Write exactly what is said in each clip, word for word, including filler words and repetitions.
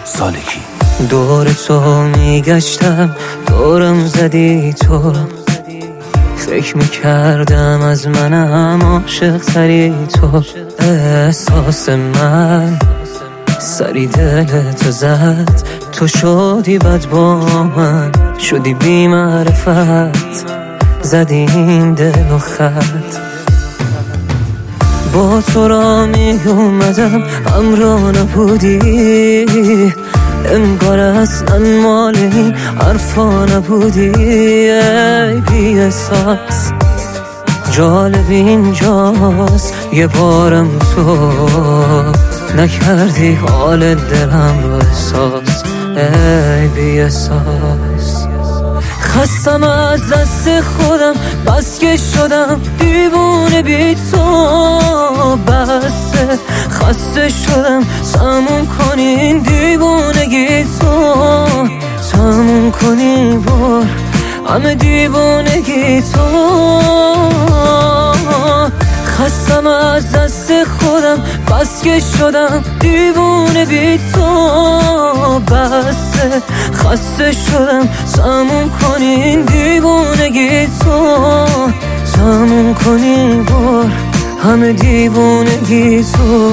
سالکی. دور تو میگشتم، دورم زدی تو، فکر میکردم از منم عاشق تری تو. احساس من سری دل تو زد، تو شدی بد با من، شدی بی معرفت، زدیم دل و خط. با تو را می اومدم همراه نبودی، انگار اصلا مال این حرفا نبودی. ای بی احساس جالب اینجاست، یه بارم تو نکردی حال دلم رو احساس. ای بی احساس خستم از دست خودم، بس که شدم دیوونه بی تو. بسه خسته شدم، تموم کنین دیوونگی تو، تموم کنی بار همه دیوونگی تو. خستم از دست خودم، بس که شدم دیوونه بی تو. بسه خسته شدم، تموم کنین دیوونگی تو، تموم کنی بار همه دیوونگی تو.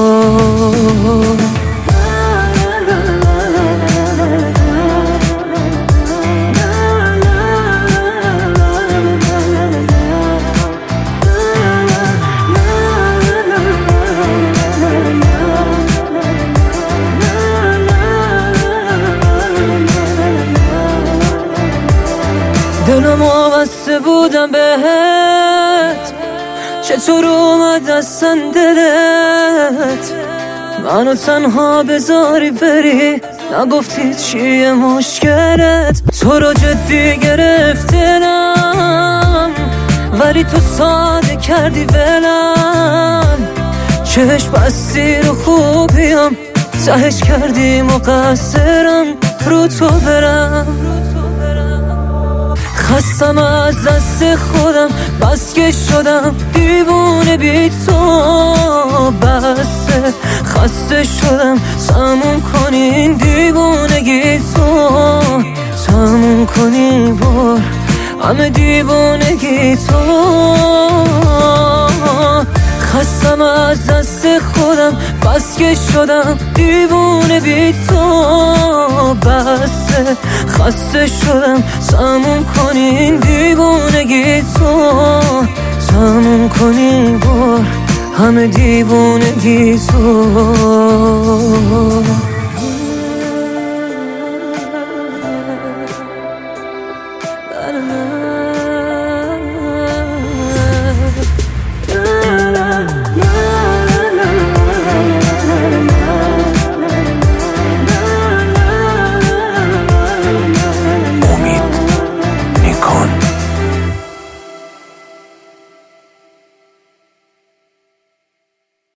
دلم وابسته بودم بهت، چطور اومد اصلا دلت منو تنها بذاری بری؟ نگفتی چیه مشکلت؟ تو رو جدی گرفتنم ولی تو ساده کردی ولم. چشم بستی رو خوبیم، تهش کردی مقصرم رو تو برم. خستم از دست خودم، بس که شدم دیوونه بی تو. بسه خسته شدم، تموم کنین دیوونگی تو، تموم کنی بار همه دیوونگی تو. خستم از دست خودم، بس که شدم دیوونه بی تو. بسه خسته شدم، تموم کنین دیوونگی تو، تموم کنی بار همه دیوونگی تو.